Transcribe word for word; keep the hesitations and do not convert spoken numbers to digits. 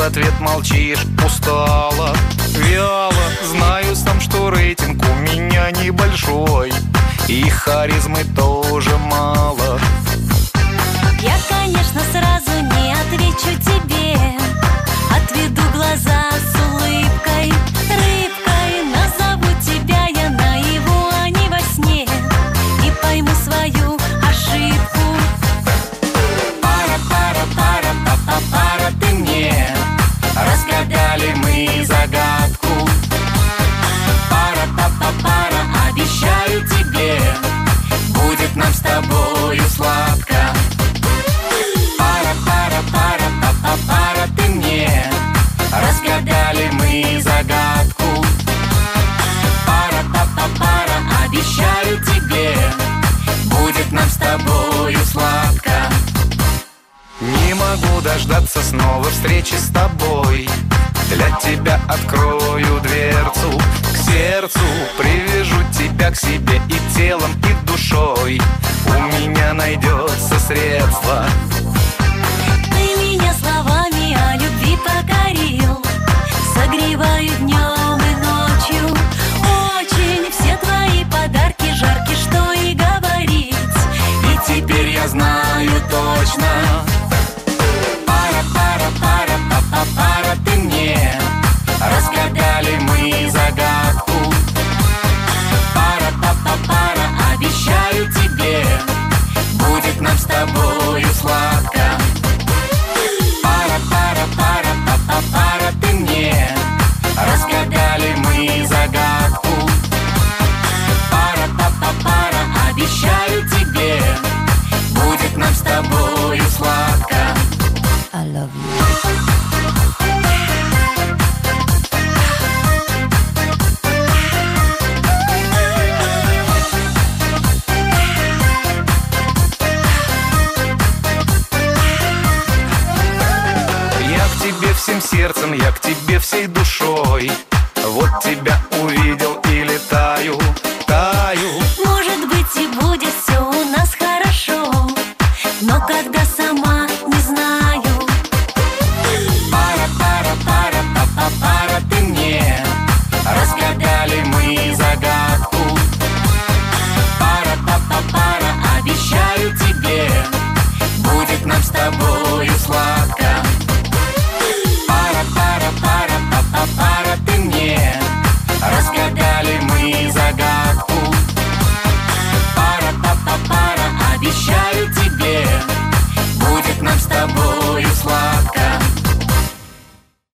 ответ молчишь устало, вяло. Знаю сам, что рейтинг у меня небольшой, и харизмы тоже мало. Я, конечно, сразу не отвечу тебе, отведу глаза с улыбкой, рыбкой. Назову тебя я наяву, а не во сне, и пойму свою ошибку. Пара, пара, пара, пара, пара, ты мне разгадали мы загадку. Пара, пара, пара, обещаю тебе, будет нам с тобою сладко. Пара, пара, пара, пара, пара, ты мне разгадали мы загадку. Пара, пара, пара, обещаю тебе, будет нам с тобою сладко. Не могу дождаться снова встречи с тобой. Для тебя открою дверцу к сердцу, привяжу тебя к себе и телом, и душой. У меня найдется средство. Ты меня словами о любви покорил, согреваю днем и ночью. Очень все твои подарки жарки, что и говорить. И теперь я знаю точно. Пара, пара, пара, пара, пара, ты мне разгадали мы загадку. Пара, пара, пара, обещаю тебе, будет нам с тобою сладко. Пара, пара, пара, пара, пара, ты мне разгадали мы загадку. Пара, пара, пара, обещаю тебе, будет нам с тобою сладко. I love you. Всем сердцем, я к тебе всей душой. Вот тебя увидел и летаю, таю. Может быть, и будет все у нас хорошо, но когда сама не знаю. Пара, пара, пара, пара, пара, ты мне разгадай.